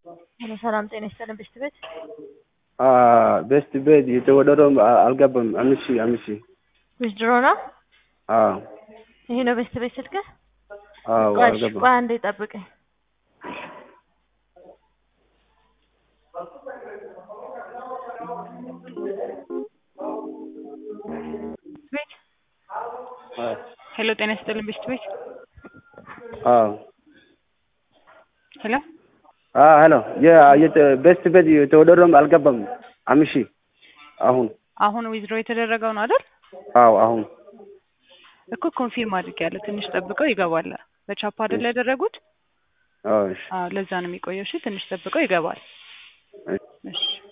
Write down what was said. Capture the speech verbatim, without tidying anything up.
ሄሎ ሰላም ጤና ይስጥልን ቤስት ቤት አ ቤስት ቤት የተወደደው አልገባም። አምስት ሺህ አምስት ሺህ ዊዝድሮ ነው። አዎ ይሄ ነው ቤስት ቤት ስልክ። አዎ ቆይ አልገባም። ቆይ አንዴ ጠብቀኝ። ቤት ሄሎ ጤና ይስጥልን ቤስት ቤት አዎ ሄሎ አዎ ሄሎ ያ ቤስት ቤት የተወደደው አልገባም። አምስት ሺህ አሁን አሁን ዊዝድሮ የተደረገው ነው አይደል? አዎ አሁን እኮ ኮንፊርም አድርጌያለሁ። ትንሽ ጠብቀው ይገባል። በቻፓ አይደል ያደረጉት? አዎ እሺ አዎ ለዛ ነው የሚቆየው። እሺ ትንሽ ጠብቀው ይገባል። እሺ